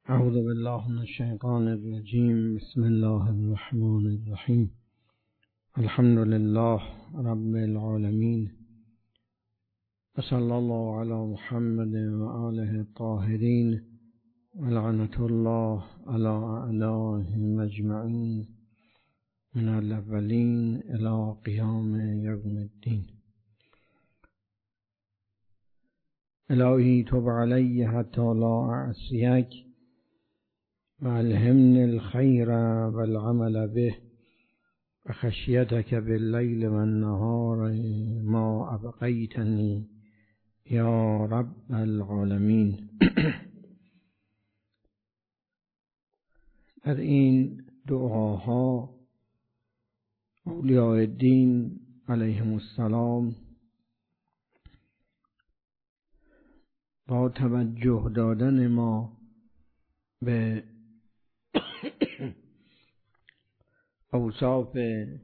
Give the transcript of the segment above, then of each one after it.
اعوذ بالله من الشیطان الرجیم. بسم الله الرحمن الرحیم. الحمد لله رب العالمین و صلی الله علی محمد و آله الطاهرین و لعنة الله علی اعدائهم اجمعین من الاولین الی قیام یوم الدین. الهی تب علی حتی لا اعصیک و الهمنی الخیر و العمل به و خشیتک باللیل و النهار ما ابقیتنی یا رب العالمین. در این دعاها اولیاء دین علیهم السلام با توجه دادن ما به اوصاف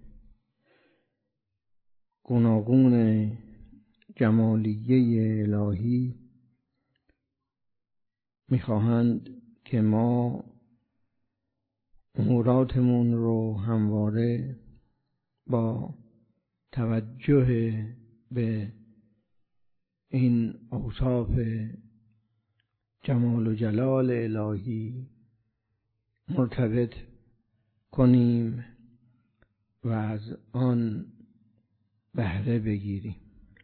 گوناگون جمالیه الهی میخواهند که ما اموراتمون رو همواره با توجه به این اوصاف جمال و جلال الهی مرتبط کنیم و از آن بهره بگیریم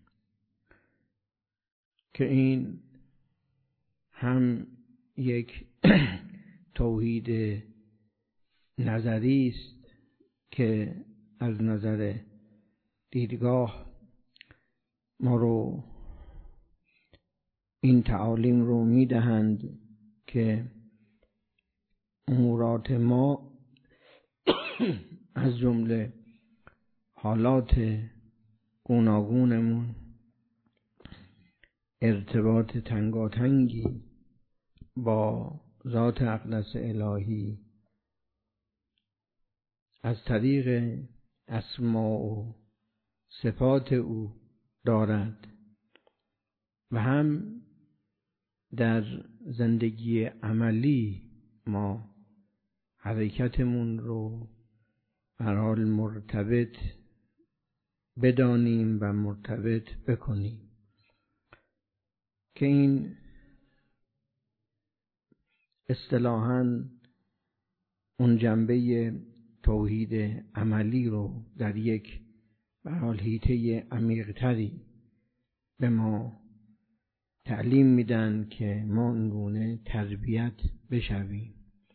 که این هم یک توحید نظری است که از نظر دیدگاه ما رو این تعالیم رو میدهند که امورات ما از جمله حالات گوناگونمون ارتباط تنگاتنگی با ذات اقدس الهی از طریق اسماء و صفات او دارد و هم در زندگی عملی ما حرکتمون رو هر حال مرتبط بدانیم و مرتبط بکنیم که این اصطلاحاً اون جنبه توحید عملی رو در یک به حال حیطه عمیق‌تری به ما تعلیم میدن که ما اینگونه تربیت بشویم.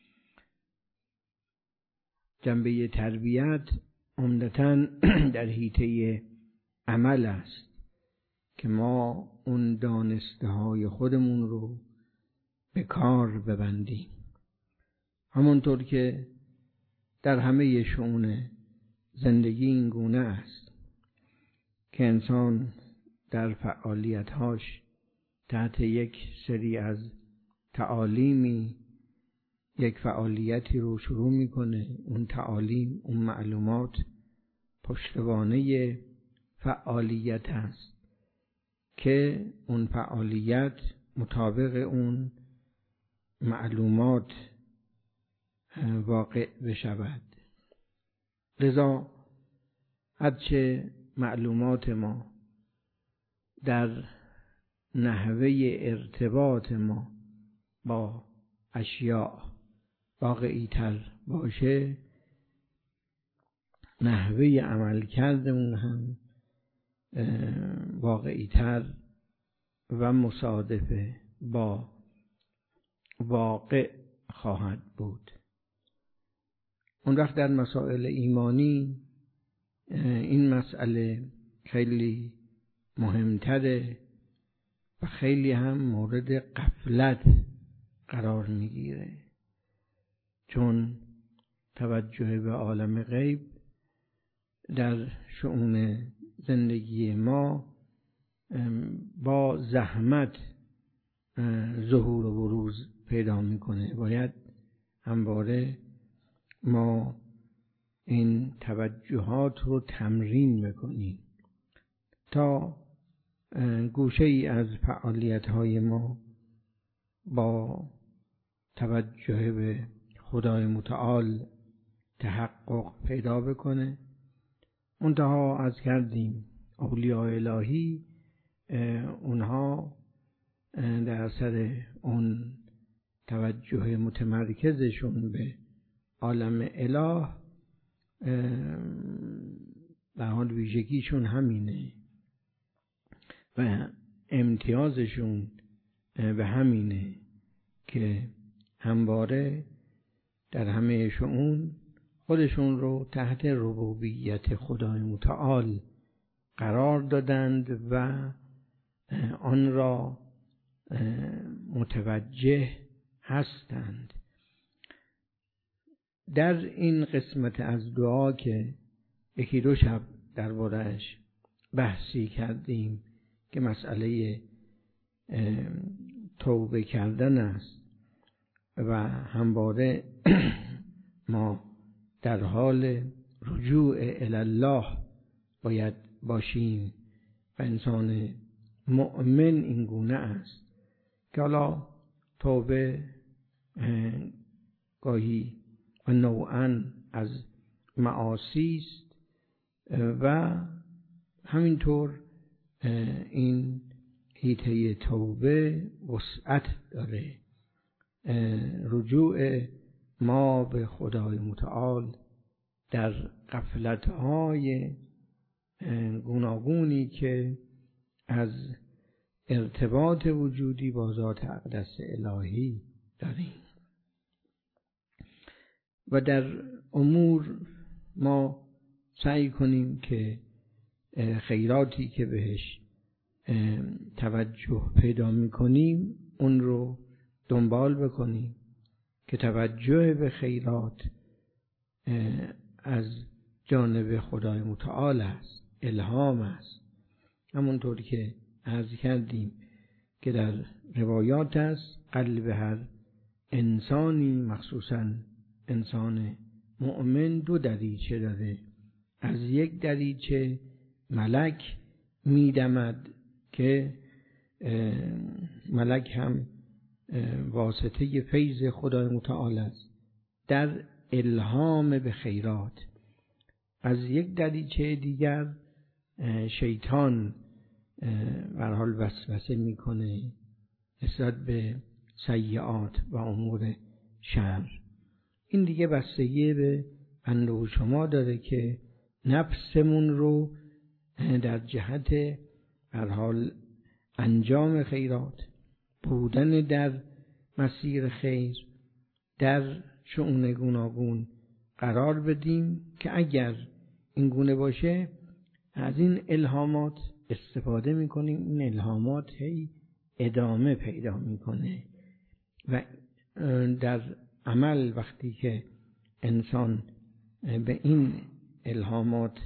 جنبه تربیت عمدتاً در حیطه عمل است که ما اون دانسته های خودمون رو به کار ببندیم، همونطور که در همه شئون زندگی این گونه است که انسان در فعالیت‌هاش تحت یک سری از تعالیمی یک فعالیتی رو شروع میکنه. اون تعالیم، اون معلومات پشتوانه فعالیت است که اون فعالیت مطابق اون معلومات واقع بشود. لذا هرچه معلومات ما در نحوه ارتباط ما با اشیاء واقعی تر باشه، نحوه عمل کردمون هم واقعی تر و مصادفه با واقع خواهد بود. اون وقت در مسائل ایمانی این مسئله خیلی مهمتره و خیلی هم مورد غفلت قرار میگیره، چون توجه به عالم غیب در شؤون زندگی ما با زحمت ظهور و بروز پیدا میکنه. باید همواره ما این توجهات رو تمرین بکنیم تا گوشه ای از فعالیت های ما با توجه به خدای متعال تحقق پیدا بکنه. منتها از کردیم اولیاء الهی اونها در اثر اون توجه متمرکزشون به عالم اله در حال ویژگیشون همینه و امتیازشون به همینه که همواره در همه شؤون خودشون رو تحت ربوبیت خدای متعال قرار دادند و آن را متوجه هستند. در این قسمت از دعا که یکی دو شب درباره‌اش بحثی کردیم که مسئله توبه کردن است و همواره ما در حال رجوع الی الله باید باشیم و انسان مؤمن این گونه است که حالا توبه گاهی و نوعاً از معاصی است و همینطور این حیطه توبه وسعت داره. رجوع ما به خدای متعال در غفلت‌های گوناگونی که از ارتباط وجودی با ذات اقدس الهی داریم و در امور ما سعی کنیم که خیراتی که بهش توجه پیدا می‌کنیم اون رو دنبال بکنیم که توجه به خیرات از جانب خدای متعال است، الهام است. همونطور که عرض کردیم که در روایات است قلب هر انسانی مخصوصاً انسان مؤمن دو دریچه داره. از یک دریچه ملک میدمد که ملک هم واسطه فیض خدای متعال است در الهام به خیرات. از یک دریچه دیگر شیطان به هر حال وسوسه میکنه نسبت به سیئات و امور شر. این دیگه بستگی به بنده و شما داره که نفسمون رو در جهت به هر حال انجام خیرات، بودن در مسیر خیر، در شؤون گوناگون قرار بدیم که اگر این گونه باشه از این الهامات استفاده میکنیم. این الهامات هی ادامه پیدا میکنه و در عمل وقتی که انسان به این الهامات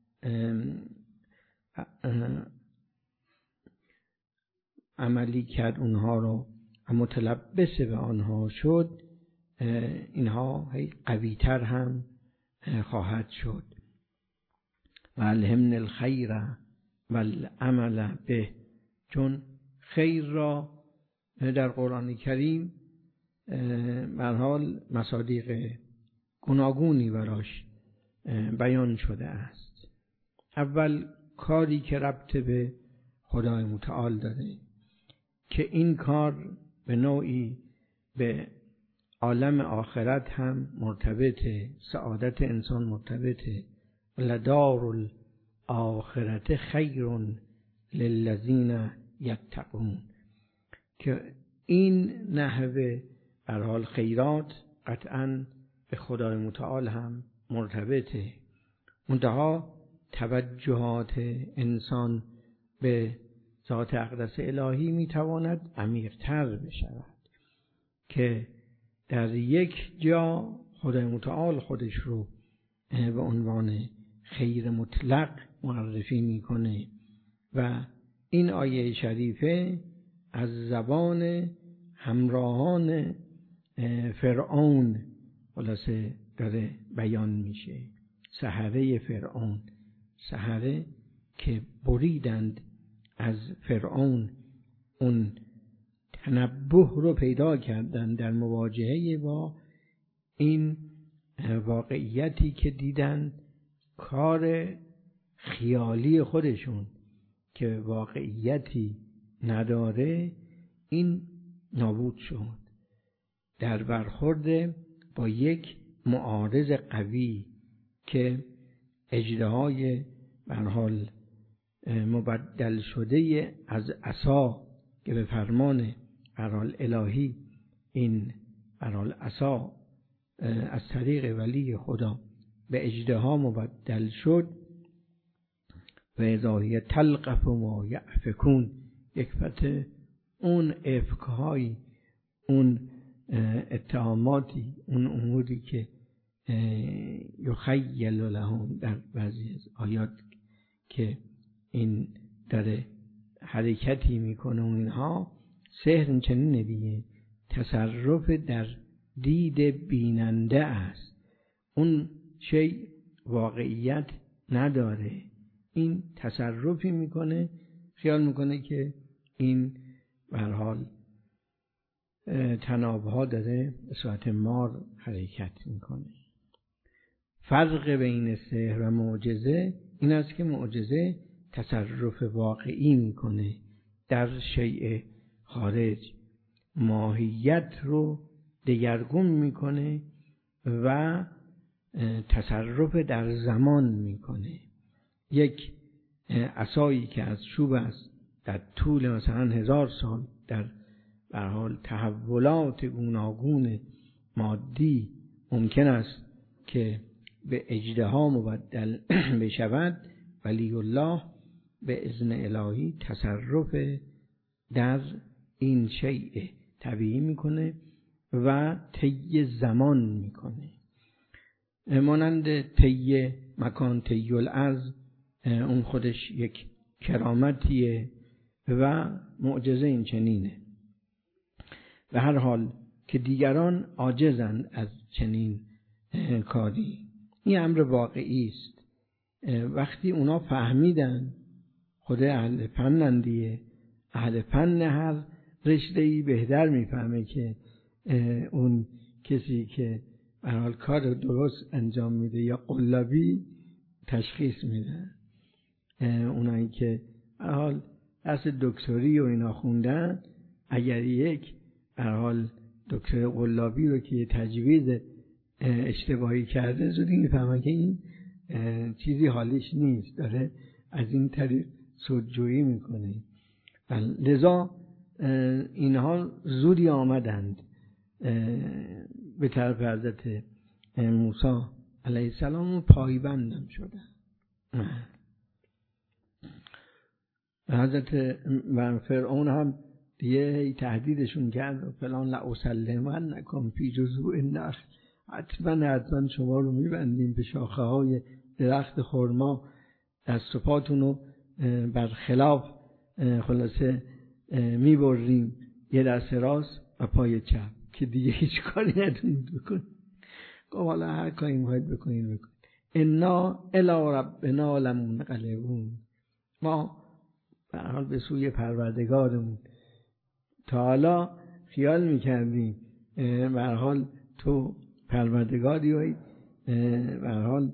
عملی کرد، اونها رو متلبس به آنها شد، اینها قوی‌تر هم خواهد شد. و الهمن الخیر و العمل به، چون خیر را در قرآن کریم به هر حال مصادیق گوناگونی براش بیان شده است. اول کاری که ربط به خدای متعال داره که این کار به نوعی به عالم آخرت هم مرتبطه، سعادت انسان مرتبطه. لدار الاخرت خیر للذین یتقون، که این نحوه به هر حال خیرات قطعاً به خدای متعال هم مرتبطه. منتها توجهات انسان به ذات اقدس الهی میتواند عمیق‌تر بشود که در یک جا خدای متعال خودش رو به عنوان خیر مطلق معرفی میکنه و این آیه شریفه از زبان همراهان فرعون خلاصه داره بیان میشه. سحره فرعون، سحره که بریدند از فرعون اون تنبه رو پیدا کردن در مواجهه با این واقعیتی که دیدن کار خیالی خودشون که واقعیتی نداره این نابود شد در برخورد با یک معارض قوی که اژدهای به هر حال مبدل شده از عصا که به فرمان به هر حال الهی این به هر حال عصا از طریق ولی خدا به اژدها مبدل شد و اذا هی تلقف ما یأفکون، یک فتح اون افک‌های، اون اتهاماتی، اون اموری که یخیل لهم در بعضی از آیات که این داره حرکتی میکنه و اینها، سحر چنینه دیگه، تصرف در دید بیننده است، اون شی واقعیت نداره، این تصرفی میکنه، خیال میکنه که این به هر حال تنابها داره به صورت مار حرکت میکنه. فرق بین سحر و معجزه این است که معجزه تصرف واقعی میکنه در شیء خارج، ماهیت رو دگرگون میکنه و تصرف در زمان میکنه. یک عصایی که از چوب است در طول مثلا 1000 سال در به هر حال تحولات گوناگون مادی ممکن است که به اژدها مبدل بشود، ولی الله به اذن الهی تصرف در این شیء طبیعی میکنه و طی زمان میکنه، مانند طی مکان، طی الارض، اون خودش یک کرامتیه و معجزه این چنینه. به هر حال که دیگران عاجزند از چنین کاری، این امر واقعی است. وقتی اونا فهمیدن، خود اهل فنن دیگه، اهل فن هر رشته‌ای بهتر میفهمه که اون کسی که به هر حال کار درست انجام میده یا قلابی تشخیص میده. اونایی که به هر حال درس دکتری و اینا خوندن، اگر یک به هر حال دکتر قلابی رو که تجویز اشتباهی کرده، زودی میفهمه که این چیزی حالیش نیست، داره از این طریق سودجویی میکنه. لذا اینها زودی آمدند به طرف حضرت موسی علیه السلام و پایبندم شدن. حضرت فرعون هم دیگه تهدیدشون کرد و فلان، لأسلمنکم فی جذوع النخل، حتما شما رو میبندیم به شاخه های درخت خرما، دست و پاتون رو برخلاف خلاصه میبریم، یه دست راست و پای چپ، که دیگه هیچ کاری نتونید بکنید. گفت حالا هر کاری میخواید بکنید. انا الی ربنا لمنقلبون، ما به هر حال به سوی پروردگارمون. تا حالا خیال میکردیم به هر حال تو پروردگاری و به هر حال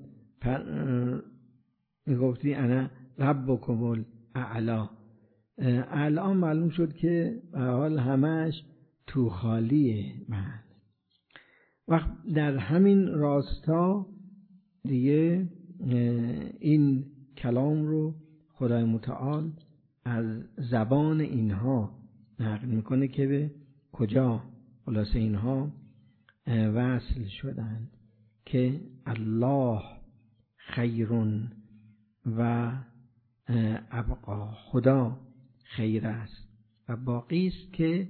میگفتی انا ربکم الاعلی. الان معلوم شد که به هر حال همش تو خالیه. وقت در همین راستا دیگه این کلام رو خدای متعال از زبان اینها نقل میکنه که به کجا خلاصه اینها وصل شدن که الله خیرون و ابقا، خدا خیر است و باقی است، که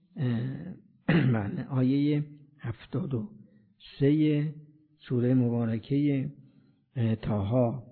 آیه 73 سوره مبارکه طه.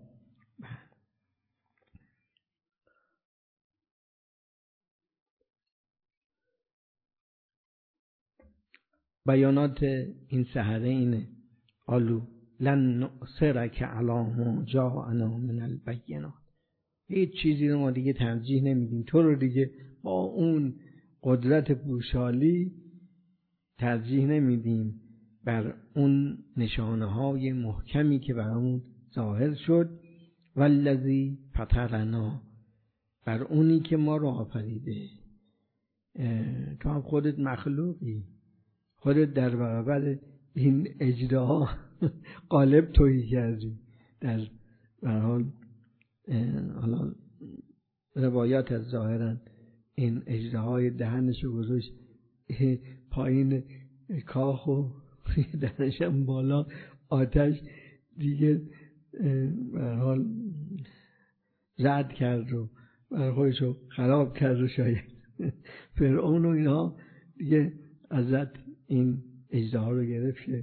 بیانات این سحره اینه: قالوا لن نؤثرک علی ما جاءنا من البینات، هیچ چیزی رو ما دیگه ترجیح نمیدیم، تو رو دیگه با اون قدرت پوشالی ترجیح نمیدیم بر اون نشانه های محکمی که برامون ظاهر شد. والذی فطرنا، بر اونی که ما رو آفریده. تو هم خودت مخلوقی، خودت در برابر این اجدها قالب تویی کردی. در حال حالا روایات از ظاهرا این اژدهای دهنشو گذاشت پایین کاخ و دهنشم بالا آتش دیگه به حال زد کرد و خودشو خراب کرد و شاید فرعون و اینها دیگه ازت این اژدها رو گرفت که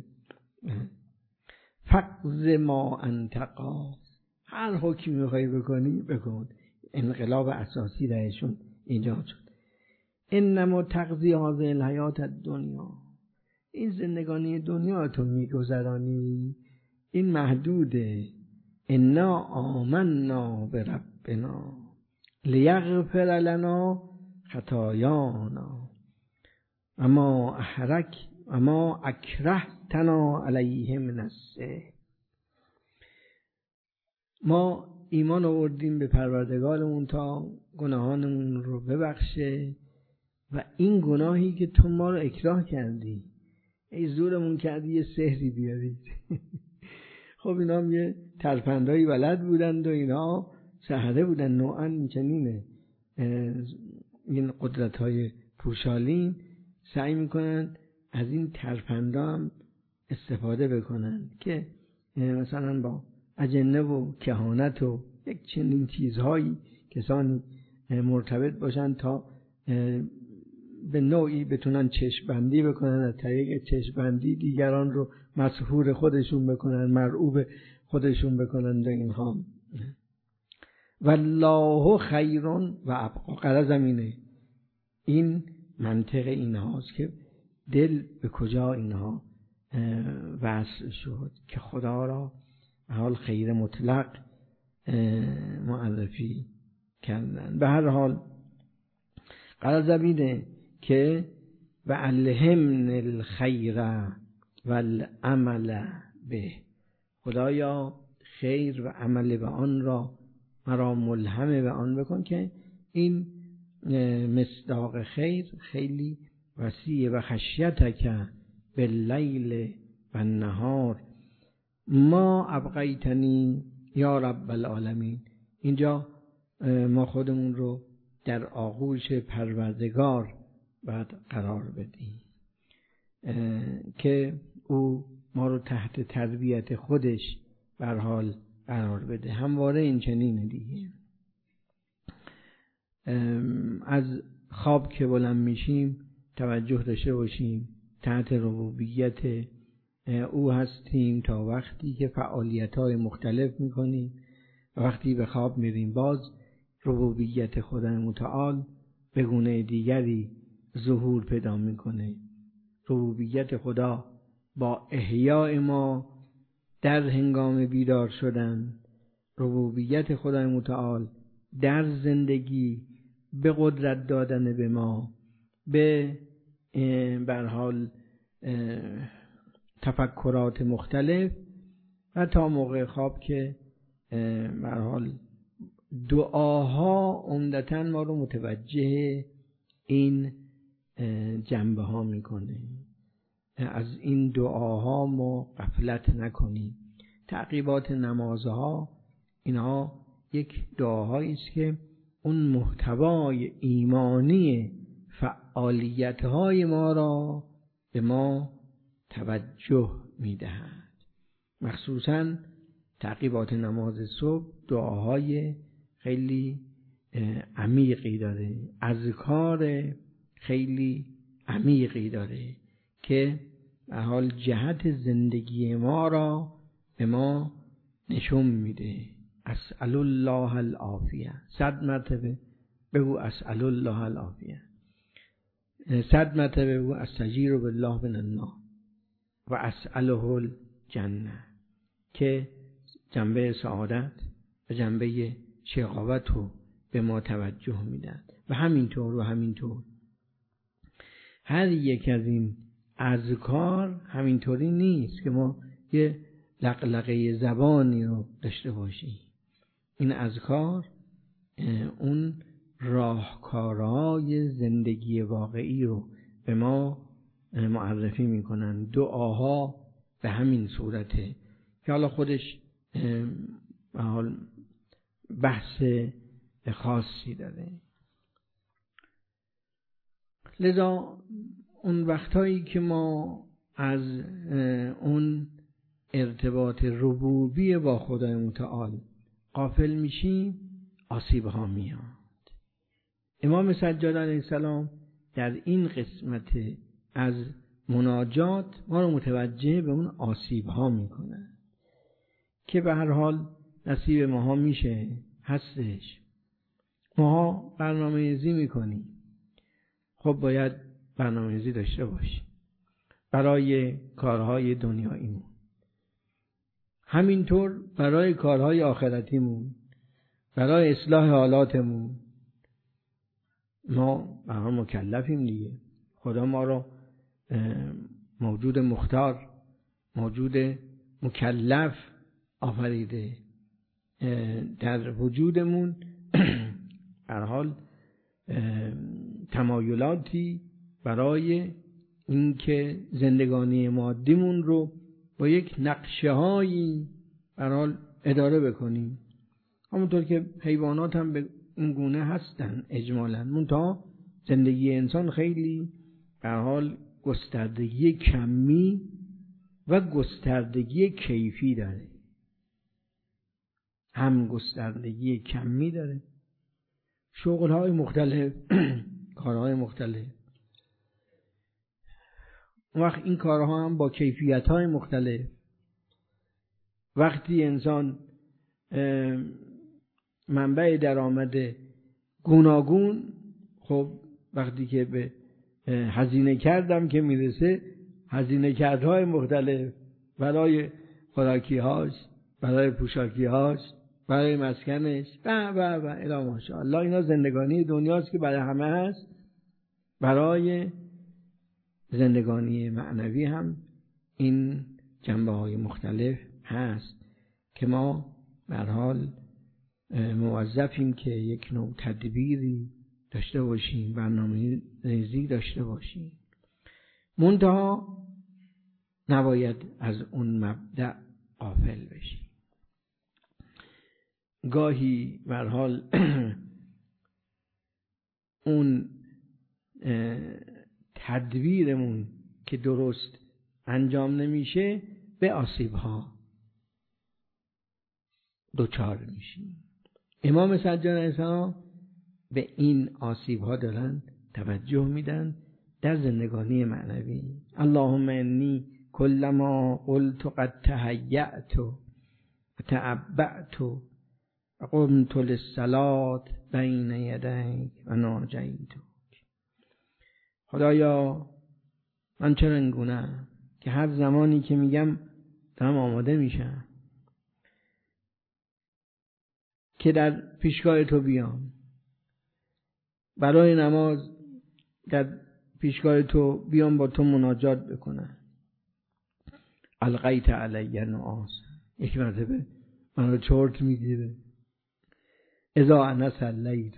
فقض ما انت قاض، هر حکمی میخوای بکنی بکن. انقلاب اساسی درشون ایجاد شد. انما تقضی هذه الحیات الدنیا، این زندگانی دنیا تو میگذرانی، این محدوده. انا آمنا بربنا لیغفر لنا خطایانا اما اکرهتنا علیه من السحر. ما ایمان آوردیم به پروردگارمون تا گناهانمون رو ببخشه و این گناهی که تو ما رو اکراه کردی، ای زورمون کردی یه سحری بیارید. خب اینا هم یه ترفندهایی بلد بودند و اینا سحره بودن، نوعا چنینه. این قدرت های پوشالین سعی میکنن از این ترفنده هم استفاده بکنن که مثلا با اجنه و کهانت و یک چنین چیزهایی کسانی مرتبط باشن تا به نوعی بتونن چشم‌بندی بکنن، از طریق چشم‌بندی دیگران رو مسحور خودشون بکنن، مرعوب خودشون بکنن و اینها. والله خیر و ابقا. قرار زمینه این منطق اینهاست که دل به کجا اینها وصل شد که خدا را حال خیر مطلق معرفی کردن. به هر حال قرار زمینه که و الهمن الخیر والعمل به، خدایا خیر و عمل به آن را مرا ملهم به آن بکن. که این مصداق خیر خیلی وسیع. و خشیتک باللیل و النهار ما ابقیتنی یا رب العالمین. اینجا ما خودمون رو در آغوش پروردگار باید قرار بدیم که او ما رو تحت تربیت خودش به هر حال قرار بده. همواره این چنینه دیگه. از خواب که بلند میشیم توجه داشته باشیم تحت ربوبیت او هستیم تا وقتی که فعالیت‌های مختلف میکنیم و وقتی به خواب میریم باز ربوبیت خدای متعال به گونه دیگری ظهور پیدا میکنه. ربوبیت خدا با احیاء ما در هنگام بیدار شدن، ربوبیت خدای متعال در زندگی به قدرت دادن به ما، به هر حال تفکرات مختلف و تا موقع خواب که به هر حال دعاها عمدتاً ما رو متوجه این جنبه ها میکنه. از این دعاها ما غفلت نکنیم. تعقیبات نمازها اینها یک دعاهایی است که اون محتوای ایمانی فعالیت‌های ما را به ما توجه میدهد. مخصوصاً تعقیبات نماز صبح دعاهای خیلی عمیقی داره، اذکار خیلی عمیقی داره که به حال جهت زندگی ما را به ما نشون میده. اسأل الله العافیه. 100 مرتبه بگو اسأل الله العافیه. 100 مرتبه بگو استجیر بالله من النار و اسأله الجنه، که جنبه سعادت و جنبه شقاوت رو به ما توجه میدن. و همینطور هر یک از این اذکار همینطوری نیست که ما یه لقلقه زبانی رو داشته باشیم. این اذکار اون راهکارهای زندگی واقعی رو به ما معرفی میکنن. دعاها به همین صورته که حالا خودش بحث خاصی داره. لذا اون وقتایی که ما از اون ارتباط ربوبی با خدای متعال غافل میشیم، آسیب ها میاد. امام سجاد علیه السلام در این قسمت از مناجات ما رو متوجه به اون آسیب ها میکنه که به هر حال نصیب ماها میشه، هستش. ماها برنامه‌ریزی میکنیم، خب باید برنامه‌ریزی داشته باشیم برای کارهای دنیاییمون، همینطور برای کارهای آخرتیمون، برای اصلاح حالاتمون. ما به هر مکلفیم دیگه. خدا ما رو موجود مختار، موجود مکلف آفریده. در وجودمون هر حال تمایلاتی برای اینکه زندگانی مادیمون رو با یک نقشه هایی هر حال اداره بکنیم. همونطور که حیوانات هم به این گونه هستن اجمالاً، منتها زندگی انسان خیلی به هر حال گستردگی کمی و گستردگی کیفی داره. هم گستردگی کمی داره، شغل‌های مختلف، کارهای مختلف. وقت این کارها هم با کیفیت‌های مختلف. وقتی انسان منبع درآمد گوناگون، خب وقتی که به هزینه کردم که میرسه، هزینه کردهای مختلف برای خوراکی‌هاش، برای پوشاکی‌هاش، برای مسکنش و الی ماشاءالله. اینا زندگانی دنیاست که برای همه هست. برای زندگانی معنوی هم این جنبه‌های مختلف هست که ما به هر حال موظفیم که یک نوع تدبیری داشته باشیم، برنامه‌ریزی داشته باشیم. منتها نباید از اون مبدأ غافل بشیم. گاهی به هر حال اون تدبیرمون که درست انجام نمیشه، به آسیب‌ها دچار میشیم. امام سجاد علیه السلام به این آسیب‌ها دارن توجه میدن در زندگانی معنوی. اللهم انی کلما قلت قد تهیأت و تعبأت و قمت للصلاة بین یدیک و ناجیتک. خدایا من چرا اینگونه که هر زمانی که میگم دارم آماده میشم که در پیشگاه تو بیام، برای نماز در پیشگاه تو بیام، با تو مناجات بکنم. القیت علی نعاس، یک مرتبه من رو چرت میگیره. اذا انا صلیت.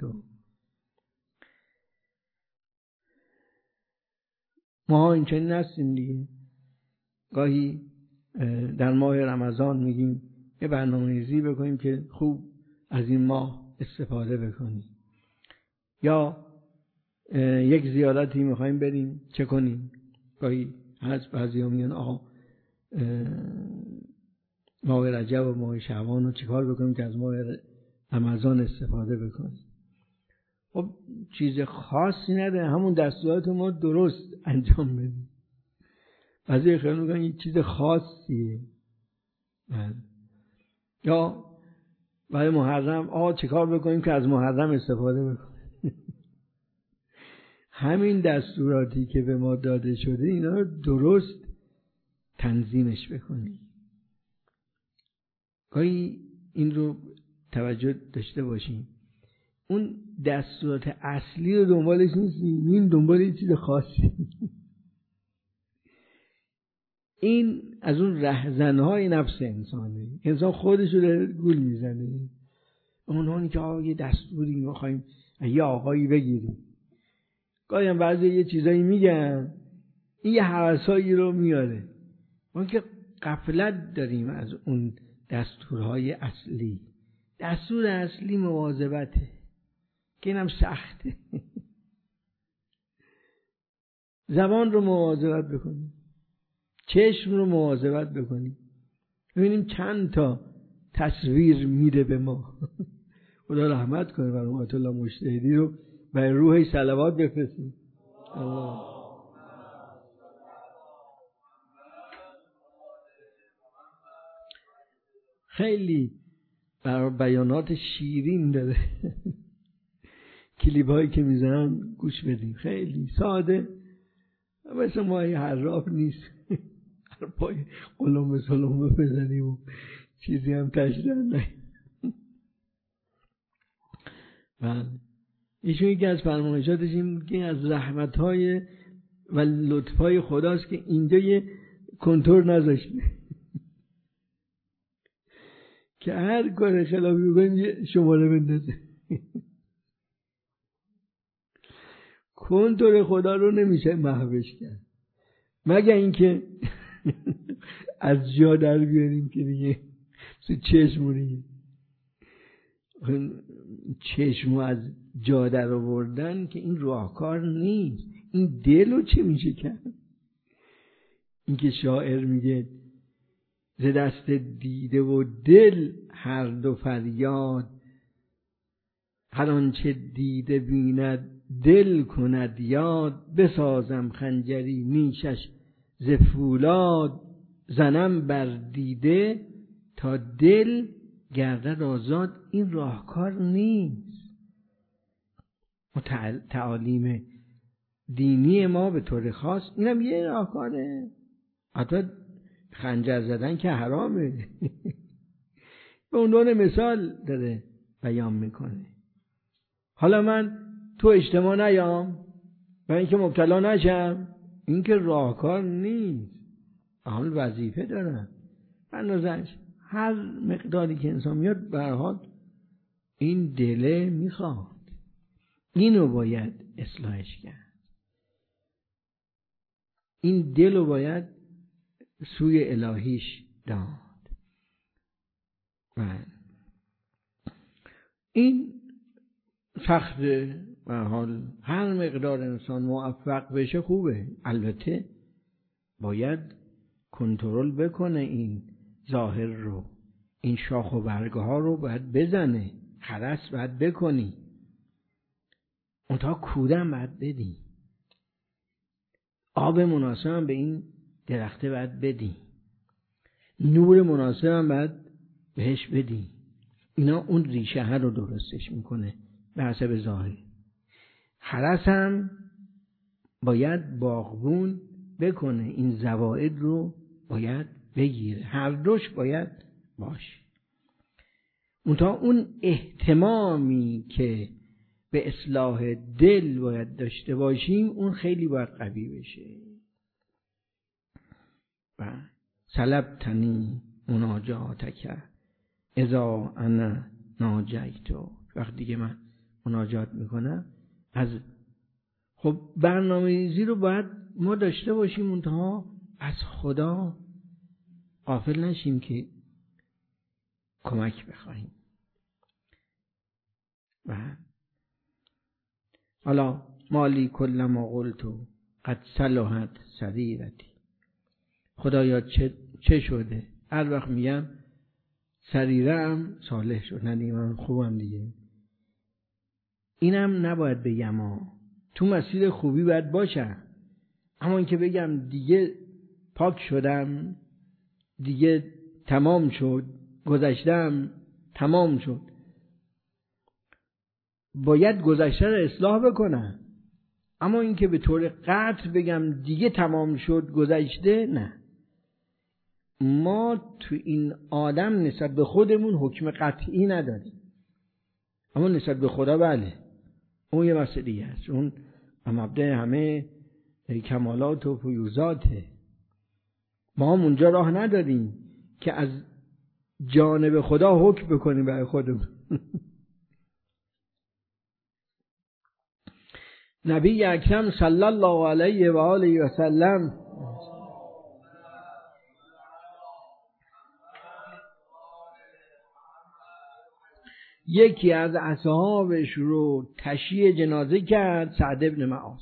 ما این چنین هستیم دیگه. گاهی در ماه رمضان میگیم یه برنامه‌ریزی بکنیم که خوب از این ماه استفاده بکنیم، یا یک زیارتی میخوایم بریم، چه کنیم؟ گاهی هست بعضی‌ها میگن آقا ماه رجب و ماه شعبان رو چیکار بکنیم که از ماه رمضان استفاده بکنیم؟ خب چیز خاصی نداره، همون دستورات ما درست انجام بدیم. بعضی خیلی میگن این چیز خاصیه. یا برای محرم چیکار بکنیم که از محرم استفاده بکنیم؟ همین دستوراتی که به ما داده شده اینا رو درست تنظیمش بکنیم. گاهی این رو توجه داشته باشیم اون دستورات اصلی رو دنبالش نیستیم، این دنبال یه چیز خاصی. این از اون رهزنهای نفس انسانه. انسان خودش رو داره گول میزنه. اونهایی که یه دستوری میخوایم یه آقایی بگیریم، گاهی هم بعضی یه چیزایی میگن، این یه هوسایی رو میاره. ما که غفلت داریم از اون دستورهای اصلی. دستور اصلی مواظبته که اینم سخته. زبان رو مواظبت بکنیم، چشم رو مواظبت بکنیم. ببینیم چند تا تصویر میده به ما. خدا رحمت کنه بر آیت الله مجتهدی رو برای روحش صلوات بفرستیم. الله خیلی بیانات شیرین داره. کلیپ هایی که میزنن گوش بدیم، خیلی ساده، مثل ما حراف نیست. هر پای قلم سلم بزنیم و چیزی هم تشریح نه. بله، ایشون یکی از فرمایشاتش این که از رحمت‌های و لطف‌های خداست که اینجا یه کنتور نذاشته که هر کار خلافی بکنیم یه شماره بندازه. کنتور خدا رو نمیشه محوش کرد، مگر اینکه از جا در بیاریم که دیگه چشمونی چشمو از جا در آوردن که این راهکار نیست. این دل رو چه میشه کرد؟ این که شاعر میگه ز دست دیده و دل هر دو فریاد، هر آنچه دیده بیند دل کند یاد، بسازم خنجری نیشش ز فولاد، زنم بر دیده تا دل گردد آزاد. این راهکار نیست. تعالیم دینی ما به طور خاص اینم یه راهکاره. حتی خنجر زدن که حرامه. به عنوان مثال داره بیان میکنه. حالا من تو اجتماع نیام برای اینکه مبتلا نشم، این که راهکار نیست. اهل وظیفه دارن بنازش. هر مقداری که انسان میاد به هر حال این دله میخواد، اینو باید اصلاحش کرد. این دل رو باید سوی الهیش داد. و این سخته. به هر حال هر مقدار انسان موفق بشه خوبه. البته باید کنترل بکنه این ظاهر رو، این شاخ و برگه ها رو باید بزنه، خرس باید بکنی، اونتا کودم باید بدی، آب مناسب هم به این درخته باید بدی، نور مناسب هم باید بهش بدی. اینا اون ریشه ها رو درستش میکنه به حسب ظاهر. خرس هم باید باغبون بکنه، این زوائد رو باید بگیره. هر دوش باید باشه. اونتا اون اهتمامی که به اصلاح دل باید داشته باشیم اون خیلی باید قوی بشه. و سلبتنی مناجاتک اذا انا ناجیتو. وقتی که من مناجات میکنم از خب برنامه‌ریزی رو باید ما داشته باشیم، منتها از خدا غافل نشیم که کمک بخواهیم. و حالا مالی کل ما قلتو قد صلحت سریرتی. خدایا چه شده؟ هر وقت میگم سریرم صالح شد، نه من خوبم دیگه. اینم نباید بگم تو مسیر خوبی باید باشم، اما اینکه بگم دیگه پاک شدم، دیگه تمام شد، گذشتم تمام شد، باید گذشته رو اصلاح بکنم. اما اینکه به طور قطع بگم دیگه تمام شد گذشته، نه. ما تو این عالم نسبت به خودمون حکم قطعی نداریم. اما نسبت به خدا بله، اون یه مسئله است، اون مبدأ همه کمالات و فیوزاته. ما هم اونجا راه نداریم که از جانب خدا حکم بکنیم برای خودمون. نبی اکرم صلی الله علیه و آله و سلم یکی از اصحابش رو تشییع جنازه کرد، سعد ابن معاذ.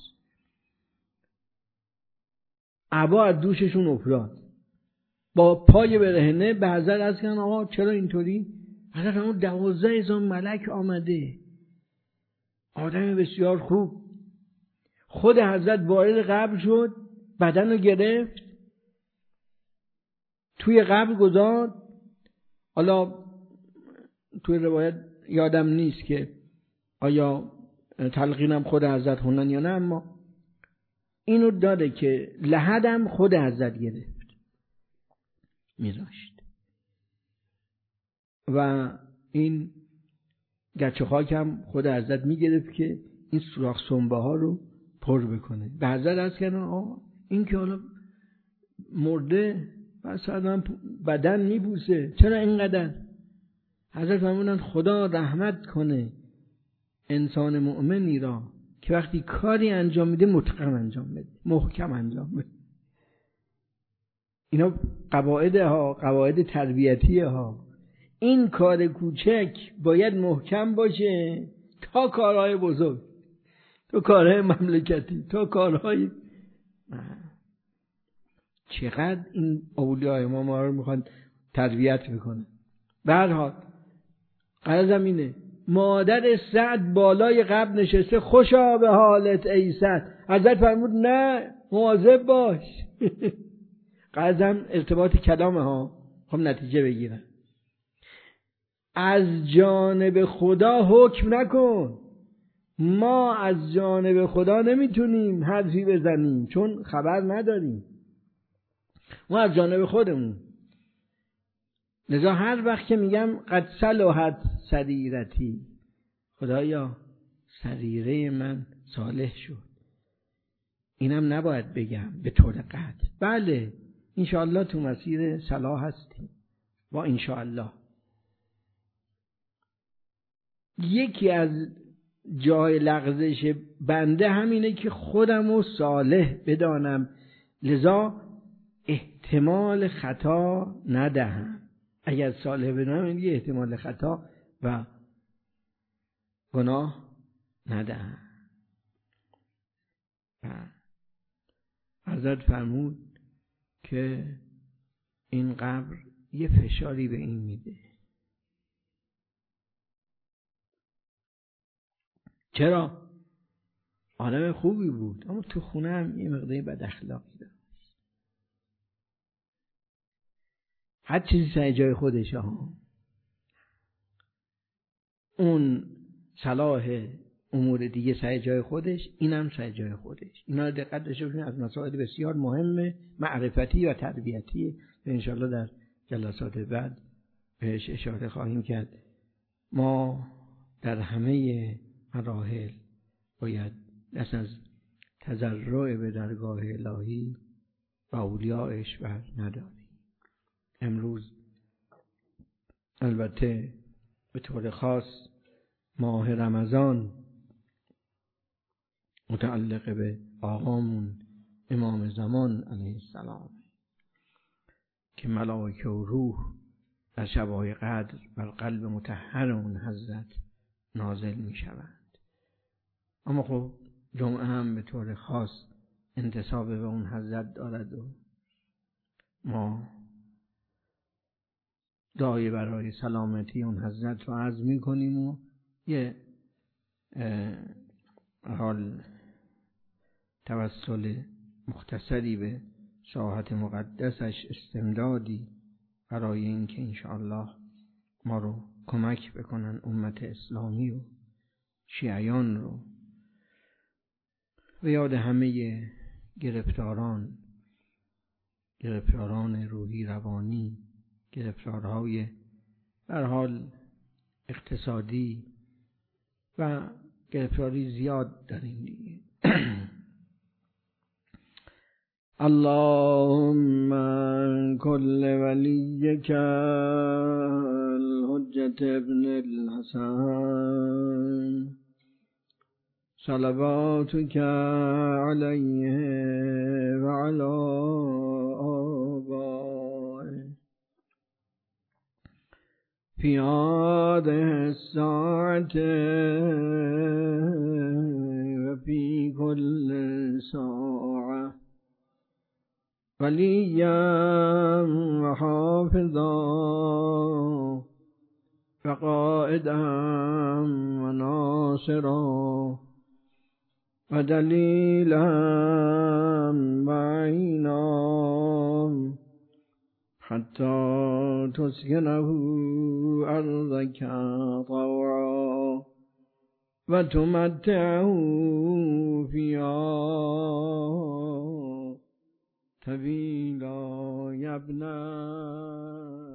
عبا از دوششون افتاد، با پای برهنه به حضرت عرض کردن آقا چرا اینطوری؟ حضرت فرمود 12,000 ملک آمده، آدم بسیار خوب. خود حضرت وارد قبر شد، بدن رو گرفت، توی قبر گذاشت. حالا توی روایت یادم نیست که آیا تلقینم خود حضرت خوندن یا نه، اما اینو داره که لحدم خود حضرت گرفت میذاشت و این گچه خاکم خود حضرت میگرفت که این سوراخ سنبه ها رو پر بکنه. به حضرت عرض کردن این که حالا مرده بس آدم بدن میبوسه، چرا اینقدر؟ حضرت فرمودن خدا رحمت کنه انسان مؤمنی را که وقتی کاری انجام میده متقن انجام بده، محکم انجام بده. اینا قواعد تربیتیه ها. این کار کوچک باید محکم باشه تا کارهای بزرگ، تا کارهای مملکتی، تا کارهای چقدر این اولیاء ما رو میخوان تربیت بکنن. به هر حال غرضم اینه، مادر سعد بالای قبر نشسته، خوشا به حالت ای سعد. حضرت فرمود نه مواظب باش. غرضم ارتباط کلامه ها، خب نتیجه بگیرن. از جانب خدا حکم نکن. ما از جانب خدا نمیتونیم حرفی بزنیم چون خبر نداریم، ما از جانب خودمون. لذا هر وقت که میگم قد صلحت سریرتی، خدایا سریره من صالح شد، اینم نباید بگم به طور قطع. بله انشاءالله تو مسیر صلاح هستیم با انشاءالله. یکی از جای لغزش بنده همینه که خودم رو صالح بدانم، لذا احتمال خطا ندهم. اگر صالح بدانم یه احتمال خطا و گناه ندهم. حضرت فرمود که این قبر یه فشاری به این میده. چرا؟ آدم خوبی بود اما تو خونه هم یه مقداری بد اخلاقی داشت. هر چیزی سر جای خودشه ها. اون صلاح امور دیگه سر جای خودش، اینم سر جای خودش. اینا رو دقت داشته باشید، از مسائل بسیار مهم معرفتی و تربیتی که انشاءالله در جلسات بعد بهش اشاره خواهیم کرد. ما در همه مراحل باید دست از تضرع به درگاه الهی و اولیایش بر نداریم. امروز البته به طور خاص ماه رمضان متعلق به آقامون امام زمان علیه السلام که ملائکه و روح در شب‌های قدر بر قلب مطهر اون حضرت نازل می شوند. اما خب جمعه هم به طور خاص انتساب به اون حضرت دارد و ما دعای برای سلامتی اون حضرت رو عرض می کنیم و یه حال توسل مختصری به ساحت مقدسش، استمدادی برای اینکه انشاءالله ما رو کمک بکنن، امت اسلامی و شیعیان رو. و یاد همه گرفتاران روحی روانی، گرفتارهای در حال اقتصادی و گرفتاری زیاد داریم دیگه. اللهم كل وليك الحجة ابن الحسن صلواتك عليه وعلى آبائه في هذه الساعة وفي كل ساعة وليا وحافظا وقائدا وناصرا ودليلا معينا حتى تسكنه أرضك طوعا وتمتعه فيها طويلا يا ابن